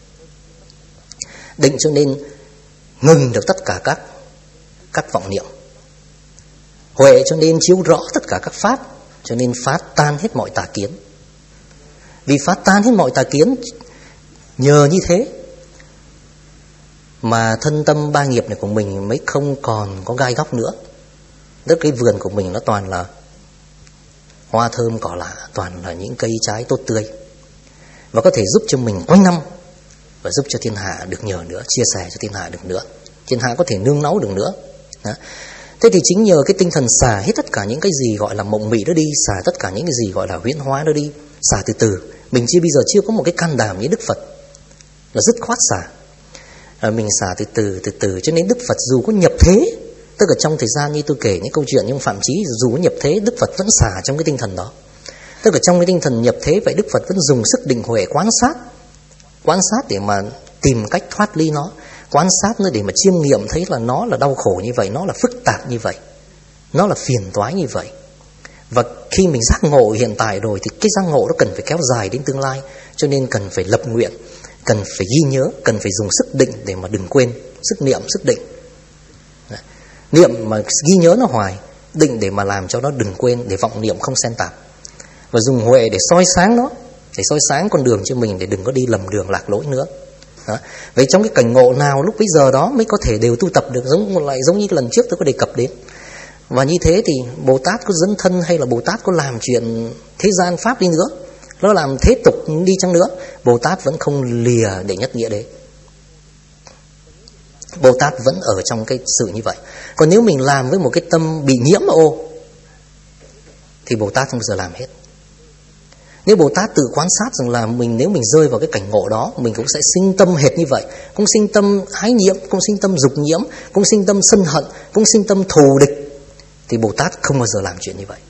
Định cho nên ngừng được tất cả các các vọng niệm. Huệ cho nên chiếu rõ tất cả các pháp, cho nên phá tan hết mọi tà kiến. Vì phá tan hết mọi tà kiến, nhờ như thế mà thân tâm ba nghiệp này của mình mới không còn có gai góc nữa. Tức cái vườn của mình nó toàn là hoa thơm cỏ lạ, toàn là những cây trái tốt tươi, và có thể giúp cho mình quanh năm, và giúp cho thiên hạ được nhờ nữa, chia sẻ cho thiên hạ được nữa, thiên hạ có thể nương náu được nữa đó. Thế thì chính nhờ cái tinh thần xả hết tất cả những cái gì gọi là mộng mị đó đi, xả tất cả những cái gì gọi là huyễn hóa đó đi, xả từ từ. Mình chưa bây giờ chưa có một cái can đảm như Đức Phật là dứt khoát xả. À, mình xả từ từ từ từ, cho nên Đức Phật dù có nhập thế, tức là trong thời gian như tôi kể những câu chuyện như Phạm Chí, dù có nhập thế, Đức Phật vẫn xả trong cái tinh thần đó. Tức là trong cái tinh thần nhập thế vậy, Đức Phật vẫn dùng sức định huệ quán sát, quan sát để mà tìm cách thoát ly nó, quan sát nó để mà chiêm nghiệm thấy là nó là đau khổ như vậy, nó là phức tạp như vậy, nó là phiền toái như vậy. Và khi mình giác ngộ hiện tại rồi thì cái giác ngộ nó cần phải kéo dài đến tương lai, cho nên cần phải lập nguyện, cần phải ghi nhớ, cần phải dùng sức định để mà đừng quên, sức niệm, sức định. Đấy. Niệm mà ghi nhớ nó hoài, định để mà làm cho nó đừng quên, để vọng niệm không xen tạp, và dùng huệ để soi sáng nó, để soi sáng con đường cho mình, để đừng có đi lầm đường lạc lối nữa đó. Vậy trong cái cảnh ngộ nào lúc bấy giờ đó mới có thể đều tu tập được, giống lại giống như lần trước tôi có đề cập đến. Và như thế thì Bồ Tát có dấn thân hay là Bồ Tát có làm chuyện thế gian pháp đi nữa, nó làm thế tục đi chăng nữa, Bồ Tát vẫn không lìa để nhất nghĩa đấy. Bồ Tát vẫn ở trong cái sự như vậy. Còn nếu mình làm với một cái tâm bị nhiễm ô thì Bồ Tát không bao giờ làm hết. Nếu Bồ Tát tự quan sát rằng là mình, nếu mình rơi vào cái cảnh ngộ đó, mình cũng sẽ sinh tâm hệt như vậy, cũng sinh tâm ái nhiễm, cũng sinh tâm dục nhiễm, cũng sinh tâm sân hận, cũng sinh tâm thù địch, thì Bồ Tát không bao giờ làm chuyện như vậy.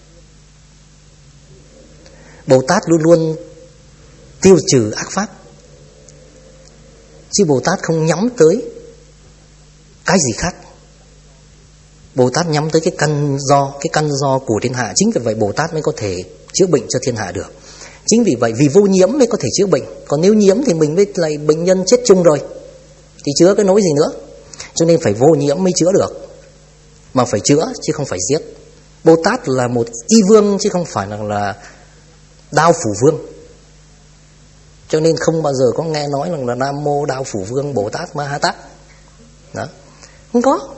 Bồ Tát luôn luôn tiêu trừ ác pháp, chứ Bồ Tát không nhắm tới cái gì khác. Bồ Tát nhắm tới cái căn do, cái căn do của thiên hạ. Chính vì vậy Bồ Tát mới có thể chữa bệnh cho thiên hạ được. Chính vì vậy, vì vô nhiễm mới có thể chữa bệnh. Còn nếu nhiễm thì mình mới lại bệnh nhân chết chung rồi, thì chữa cái nỗi gì nữa. Cho nên phải vô nhiễm mới chữa được, mà phải chữa chứ không phải giết. Bồ Tát là một y vương chứ không phải là, là Đao Phủ Vương. Cho nên không bao giờ có nghe nói là Nam Mô Đao Phủ Vương Bồ Tát Ma Ha Tát đó. Không có.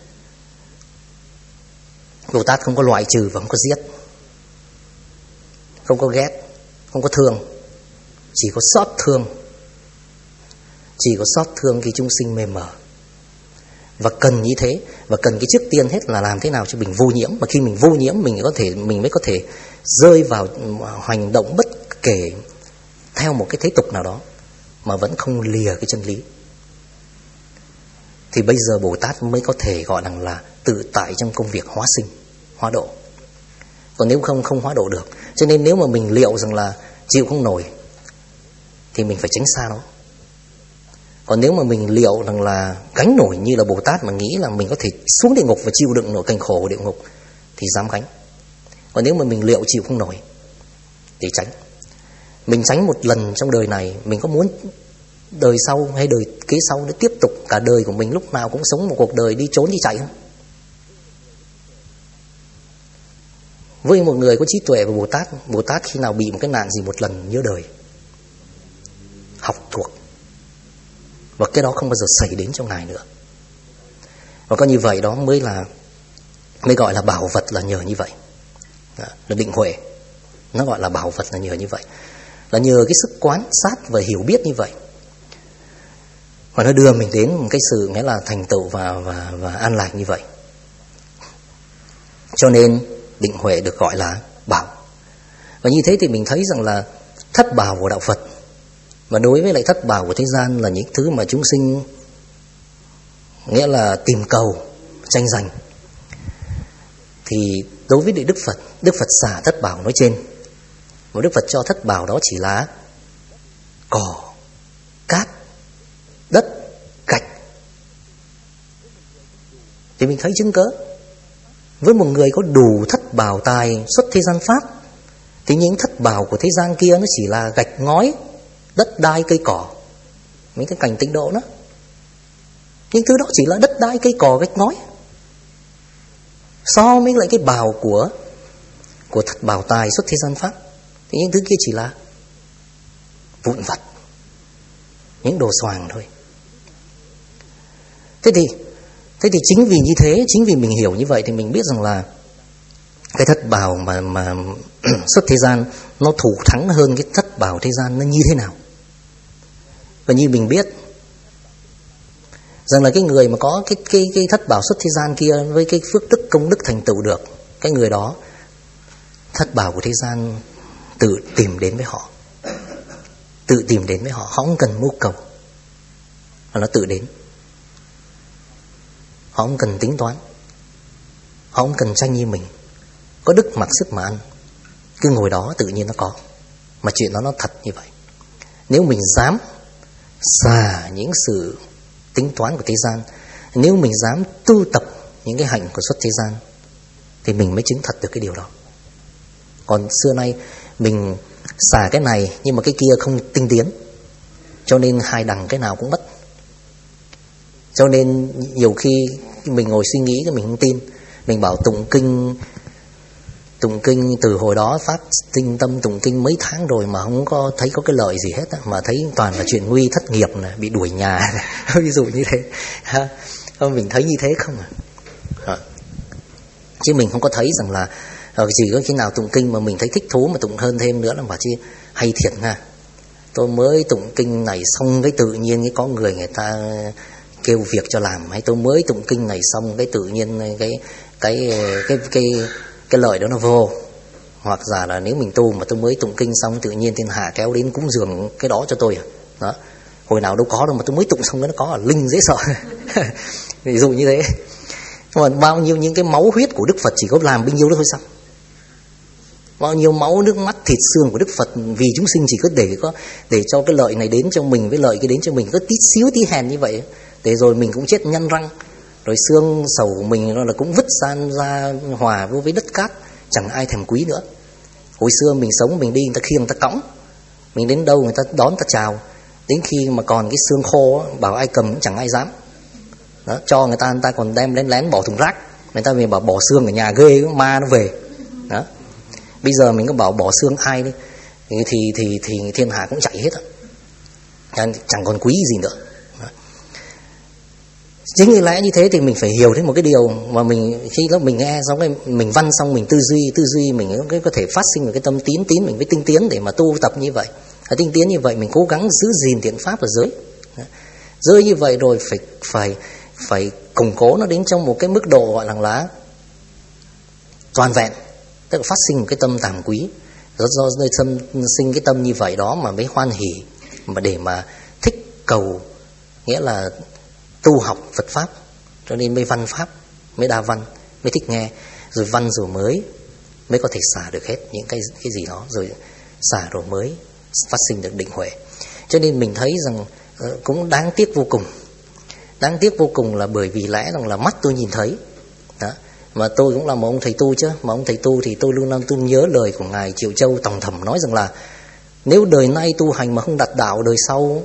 Bồ Tát không có loại trừ và không có giết, không có ghét, không có thương, chỉ có xót thương. Chỉ có xót thương cái chúng sinh mê mờ. Và cần như thế, và cần cái trước tiên hết là làm thế nào cho mình vô nhiễm. Mà khi mình vô nhiễm, mình có thể mình mới có thể rơi vào hành động bất kể theo một cái thế tục nào đó mà vẫn không lìa cái chân lý. Thì bây giờ Bồ Tát mới có thể gọi rằng là tự tại trong công việc hóa sinh, hóa độ. Còn nếu không không hóa độ được. Cho nên nếu mà mình liệu rằng là chịu không nổi thì mình phải tránh xa nó. Còn nếu mà mình liệu rằng là gánh nổi như là Bồ Tát mà nghĩ là mình có thể xuống địa ngục và chịu đựng nổi cảnh khổ của địa ngục thì dám gánh. Còn nếu mà mình liệu chịu không nổi thì tránh. Mình tránh một lần trong đời này, mình có muốn đời sau hay đời kế sau nó tiếp tục cả đời của mình lúc nào cũng sống một cuộc đời đi trốn đi chạy không? Với một người có trí tuệ và Bồ Tát, Bồ Tát khi nào bị một cái nạn gì một lần nhớ đời, học thuộc, và cái đó không bao giờ xảy đến trong Ngài nữa. Và có như vậy đó mới là mới gọi là bảo vật, là nhờ như vậy. Đó, là định huệ. Nó gọi là bảo vật là nhờ như vậy. Là nhờ cái sức quán sát và hiểu biết như vậy. Và nó đưa mình đến một cái sự nghĩa là thành tựu và, và, và an lạc như vậy. Cho nên định huệ được gọi là bảo. Và như thế thì mình thấy rằng là thất bảo của đạo Phật và đối với lại thất bảo của thế gian là những thứ mà chúng sinh nghĩa là tìm cầu, tranh giành. Thì đối với Đức Phật, Đức Phật xả thất bảo nói trên. Và Đức Phật cho thất bảo đó chỉ là cỏ, cát, đất, gạch. Thì mình thấy chứng cớ. Với một người có đủ thất bảo tài xuất thế gian pháp thì những thất bảo của thế gian kia nó chỉ là gạch ngói, đất đai cây cỏ, mấy cái cảnh tịnh độ đó. Những thứ đó chỉ là đất đai cây cỏ gạch ngói. So với lại cái bảo của của thất bảo tài xuất thế gian pháp thì những thứ kia chỉ là vụn vặt, những đồ xoàng thôi. Thế thì Thế thì chính vì như thế, chính vì mình hiểu như vậy thì mình biết rằng là cái thất bảo mà mà xuất thế gian nó thủ thắng hơn cái thất bảo thế gian nó như thế nào. Và như mình biết rằng là cái người mà có cái cái cái thất bảo xuất thế gian kia với cái phước đức công đức thành tựu được, cái người đó thất bảo của thế gian tự tìm đến với họ, tự tìm đến với họ, họ không cần mưu cầu, mà nó tự đến. Họ không cần tính toán, họ không cần tranh như mình, có đức mặc sức mà ăn, cứ ngồi đó tự nhiên nó có. Mà chuyện đó nó thật như vậy. Nếu mình dám xả những sự tính toán của thế gian, nếu mình dám tu tập những cái hạnh của xuất thế gian thì mình mới chứng thật được cái điều đó. Còn xưa nay mình xả cái này nhưng mà cái kia không tinh tiến, cho nên hai đằng cái nào cũng mất. Cho nên nhiều khi mình ngồi suy nghĩ cái mình không tin. Mình bảo tụng kinh Tụng kinh từ hồi đó phát tinh tâm tụng kinh mấy tháng rồi mà không có thấy có cái lợi gì hết á, mà thấy toàn là chuyện nguy thất nghiệp này, bị đuổi nhà này. Ví dụ như thế ha. Mình thấy như thế không à? Chứ mình không có thấy rằng là chỉ có khi nào tụng kinh mà mình thấy thích thú mà tụng hơn thêm nữa là bảo chi hay thiệt ha. Tôi mới tụng kinh này xong cái tự nhiên cái có người người ta kêu việc cho làm, hay tôi mới tụng kinh này xong cái tự nhiên cái cái cái cái cái lợi đó nó vô. Hoặc giả là nếu mình tu mà tôi mới tụng kinh xong tự nhiên thiên hạ kéo đến cúng dường cái đó cho tôi à. Đó. Hồi nào đâu có đâu mà tôi mới tụng xong cái nó có, linh dễ sợ. Ví dụ như thế. Mà bao nhiêu những cái máu huyết của Đức Phật chỉ có làm bao nhiêu đó thôi sao? Bao nhiêu máu nước mắt thịt xương của Đức Phật vì chúng sinh chỉ có để có để cho cái lợi này đến cho mình, với lợi cái đến cho mình có tí xíu tí hèn như vậy, để rồi mình cũng chết nhăn răng, rồi xương sầu của mình nó là cũng vứt san ra hòa với, với đất cát, chẳng ai thèm quý nữa. Hồi xưa mình sống mình đi người ta khiêng người ta cõng, mình đến đâu người ta đón người ta chào, đến khi mà còn cái xương khô bảo ai cầm cũng chẳng ai dám. Đó, cho người ta người ta còn đem lén lén bỏ thùng rác, người ta về bảo bỏ xương ở nhà ghê, ma nó về. Đó. Bây giờ mình có bảo bỏ xương ai đi thì thì thì, thì thiên hạ cũng chạy hết á, chẳng còn quý gì nữa. Đó. Chính vì lẽ như thế thì mình phải hiểu đến một cái điều mà mình khi lúc mình nghe xong cái mình văn xong mình tư duy tư duy mình có thể phát sinh một cái tâm tín tín mình với tinh tiến để mà tu tập như vậy. Và tinh tiến như vậy mình cố gắng giữ gìn thiện pháp ở giới. Giới như vậy rồi phải phải phải củng cố nó đến trong một cái mức độ gọi là là toàn vẹn, tức là phát sinh một cái tâm tàm quý. Do nơi tâm sinh cái tâm như vậy đó mà mới hoan hỉ, mà để mà thích cầu, nghĩa là tu học Phật pháp, cho nên mới văn pháp, mới đa văn, mới thích nghe, rồi văn rồi mới mới có thể xả được hết những cái cái gì đó, rồi xả rồi mới phát sinh được định huệ. Cho nên mình thấy rằng uh, cũng đáng tiếc vô cùng. Đáng tiếc vô cùng là bởi vì lẽ rằng là mắt tôi nhìn thấy đó. Mà tôi cũng là một ông thầy tu chứ. Mà ông thầy tu thì tôi luôn luôn tôi nhớ lời của Ngài Triệu Châu Tòng Thẩm nói rằng là nếu đời nay tu hành mà không đặt đạo, đời sau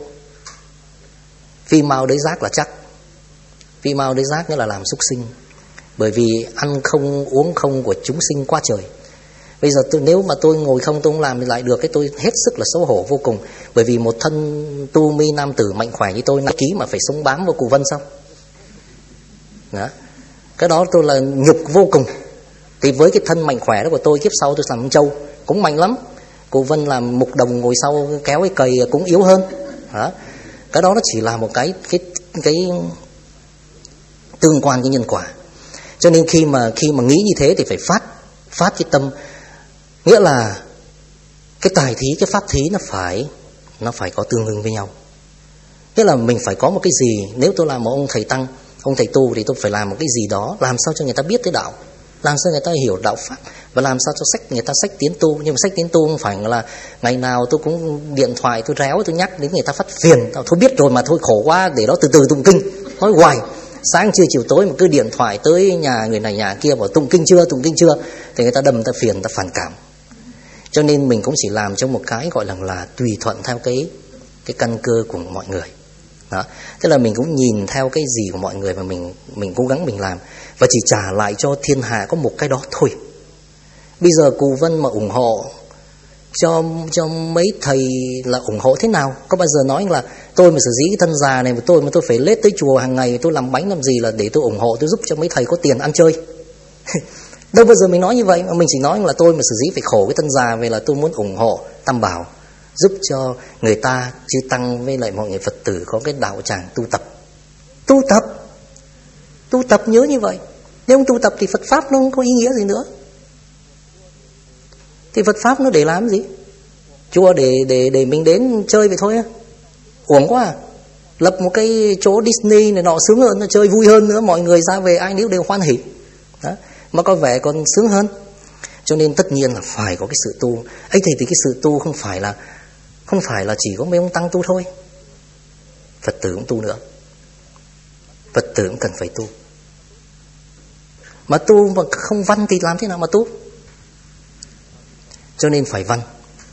phi mau đế giác là chắc. Phi mau đế giác nghĩa là làm súc sinh. Bởi vì ăn không uống không của chúng sinh quá trời. Bây giờ tôi, nếu mà tôi ngồi không tôi không làm thì lại được, cái tôi hết sức là xấu hổ vô cùng. Bởi vì một thân tu mi nam tử mạnh khỏe như tôi nặng ký mà phải sống bám vào cụ Vân sao? Đó. Cái đó tôi là nhục vô cùng. Thì với cái thân mạnh khỏe đó của tôi, kiếp sau tôi làm ông Châu cũng mạnh lắm. Cụ Vân làm mục đồng ngồi sau kéo cái cầy cũng yếu hơn. Đó. Cái đó nó chỉ là một cái cái cái tương quan cái nhân quả. Cho nên khi mà khi mà nghĩ như thế thì phải phát phát cái tâm, nghĩa là cái tài thí, cái pháp thí nó phải nó phải có tương ứng với nhau. Nghĩa là mình phải có một cái gì. Nếu tôi làm một ông thầy tăng, ông thầy tu thì tôi phải làm một cái gì đó, làm sao cho người ta biết tới đạo, làm sao người ta hiểu đạo pháp, và làm sao cho sách người ta sách tiến tu. Nhưng mà sách tiến tu không phải là ngày nào tôi cũng điện thoại tôi réo tôi nhắc đến người ta phát phiền. Thôi biết rồi mà thôi, khổ quá, để đó từ từ tụng kinh nói hoài, sáng trưa chiều tối mà cứ điện thoại tới nhà người này nhà kia bảo tụng kinh chưa tụng kinh chưa, thì người ta đâm, người ta phiền, người ta phản cảm. Cho nên mình cũng chỉ làm cho một cái gọi là là tùy thuận theo cái cái căn cơ của mọi người. Đó. Tức là mình cũng nhìn theo cái gì của mọi người mà mình mình cố gắng mình làm, và chỉ trả lại cho thiên hạ có một cái đó thôi. Bây giờ cụ Vân mà ủng hộ cho cho mấy thầy là ủng hộ thế nào? Có bao giờ nói là tôi mà xử dĩ cái thân già này mà tôi mà tôi phải lết tới chùa hàng ngày, tôi làm bánh làm gì là để tôi ủng hộ, tôi giúp cho mấy thầy có tiền ăn chơi. Đâu bao giờ mình nói như vậy, mà mình chỉ nói là tôi mà xử dĩ phải khổ cái thân già về là tôi muốn ủng hộ Tam Bảo, giúp cho người ta chư tăng với lại mọi người Phật tử có cái đạo tràng tu tập. Tu tập Tu tập nhớ như vậy. Nếu không tu tập thì Phật Pháp nó không có ý nghĩa gì nữa. Thì Phật Pháp nó để làm gì? Chùa để để để mình đến chơi vậy thôi á. Uổng quá à. Lập một cái chỗ Disney này nọ sướng hơn, nó chơi vui hơn nữa, mọi người ra về ai nấy đều hoan hỉ. Đó, mà có vẻ còn sướng hơn. Cho nên tất nhiên là phải có cái sự tu. Ấy thì thì cái sự tu không phải là không phải là chỉ có mấy ông tăng tu thôi. Phật tử cũng tu nữa. Phật tử cũng cần phải tu. Mà tu mà không văn thì làm thế nào mà tu? Cho nên phải văn.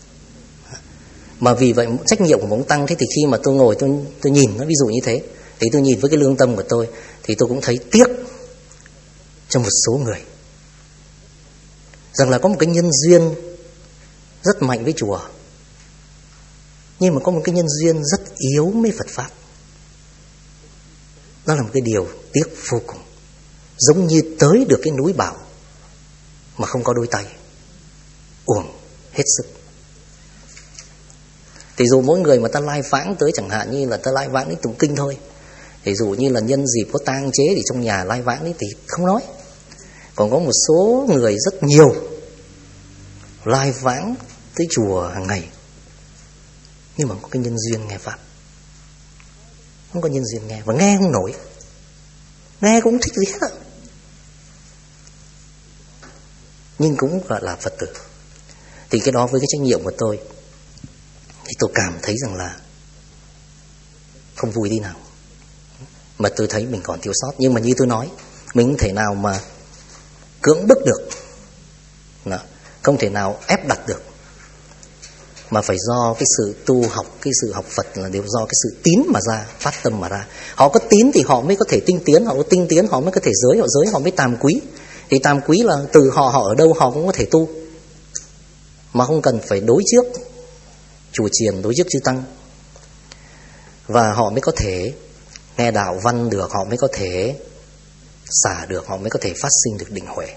Mà vì vậy trách nhiệm của một ông tăng, thế thì khi mà tôi ngồi tôi tôi nhìn nó ví dụ như thế, thì tôi nhìn với cái lương tâm của tôi thì tôi cũng thấy tiếc cho một số người, rằng là có một cái nhân duyên rất mạnh với chùa, nhưng mà có một cái nhân duyên rất yếu với Phật Pháp. Nó là một cái điều tiếc vô cùng. Giống như tới được cái núi Bảo mà không có đôi tay, uổng hết sức. Thì dù mỗi người mà ta lai vãng tới, chẳng hạn như là ta lai vãng đến tụng kinh thôi, thì dù như là nhân dịp có tang chế thì trong nhà lai vãng đấy thì không nói. Còn có một số người rất nhiều lai vãng tới chùa hàng ngày, nhưng mà có cái nhân duyên nghe Pháp, không có nhân duyên nghe, và nghe không nổi, nghe cũng thích gì hết, nhưng cũng gọi là Phật tử. Thì cái đó với cái trách nhiệm của tôi thì tôi cảm thấy rằng là không vui đi nào. Mà tôi thấy mình còn thiếu sót. Nhưng mà như tôi nói, mình không thể nào mà cưỡng bức được, không thể nào ép đặt được, mà phải do cái sự tu học, cái sự học Phật là đều do cái sự tín mà ra, phát tâm mà ra. Họ có tín thì họ mới có thể tinh tiến, họ có tinh tiến họ mới có thể giới, họ giới họ mới tàm quý. Thì tàm quý là từ họ họ ở đâu họ cũng có thể tu, mà không cần phải đối trước chùa chiền, đối trước chư tăng. Và họ mới có thể nghe đạo văn được, họ mới có thể xả được, họ mới có thể phát sinh được định huệ.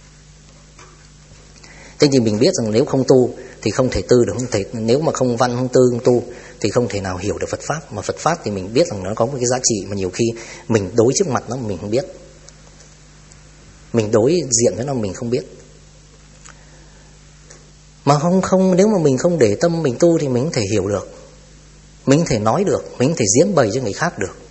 Thế nhưng mình biết rằng nếu không tu thì không thể tư được, không thể, nếu mà không văn không tư không tu thì không thể nào hiểu được Phật Pháp. Mà Phật Pháp thì mình biết rằng nó có một cái giá trị mà nhiều khi mình đối trước mặt nó mình không biết, mình đối diện với nó mình không biết. Mà không không nếu mà mình không để tâm mình tu thì mình không thể hiểu được, mình không thể nói được, mình không thể diễn bày cho người khác được.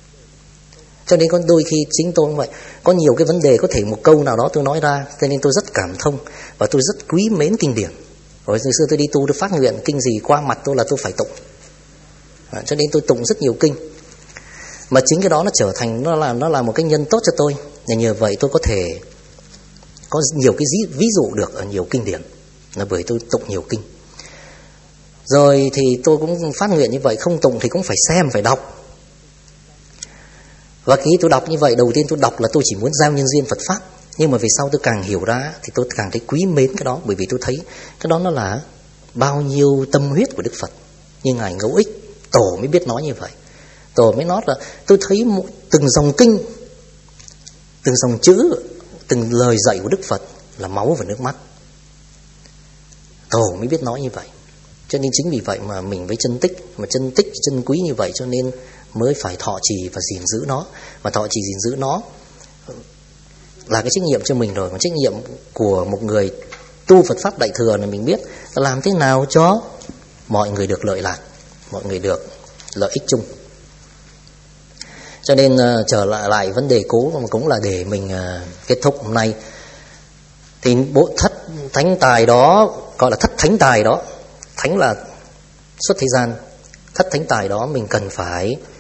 Cho nên có đôi khi chính tôi cũng vậy, có nhiều cái vấn đề có thể một câu nào đó tôi nói ra, cho nên tôi rất cảm thông và tôi rất quý mến kinh điển. Rồi từ xưa tôi đi tu, tôi phát nguyện kinh gì qua mặt tôi là tôi phải tụng, à, cho nên tôi tụng rất nhiều kinh. Mà chính cái đó nó trở thành nó là nó là một cái nhân tốt cho tôi. Và nhờ vậy tôi có thể có nhiều cái ví dụ được ở nhiều kinh điển, là bởi tôi tụng nhiều kinh. Rồi thì tôi cũng phát nguyện như vậy, không tụng thì cũng phải xem, phải đọc. Và khi tôi đọc như vậy, đầu tiên tôi đọc là tôi chỉ muốn giao nhân duyên Phật Pháp. Nhưng mà về sau tôi càng hiểu ra thì tôi càng thấy quý mến cái đó. Bởi vì tôi thấy cái đó nó là bao nhiêu tâm huyết của Đức Phật. Như Ngài Ngẫu Ích, Tổ mới biết nói như vậy. Tổ mới nói là tôi thấy một, từng dòng kinh, từng dòng chữ, từng lời dạy của Đức Phật là máu và nước mắt. Tổ mới biết nói như vậy. Cho nên chính vì vậy mà mình với chân tích, mà chân tích chân quý như vậy, cho nên mới phải thọ trì và gìn giữ nó. Mà thọ trì gìn giữ nó là cái trách nhiệm cho mình rồi. Còn trách nhiệm của một người tu Phật Pháp Đại Thừa là mình biết là làm thế nào cho mọi người được lợi lạc, mọi người được lợi ích chung. Cho nên uh, trở lại lại vấn đề cố mà cũng là để mình uh, kết thúc hôm nay. Thì bộ thất thánh tài đó, gọi là thất thánh tài đó, thánh là xuất thế gian, thất thánh tài đó mình cần phải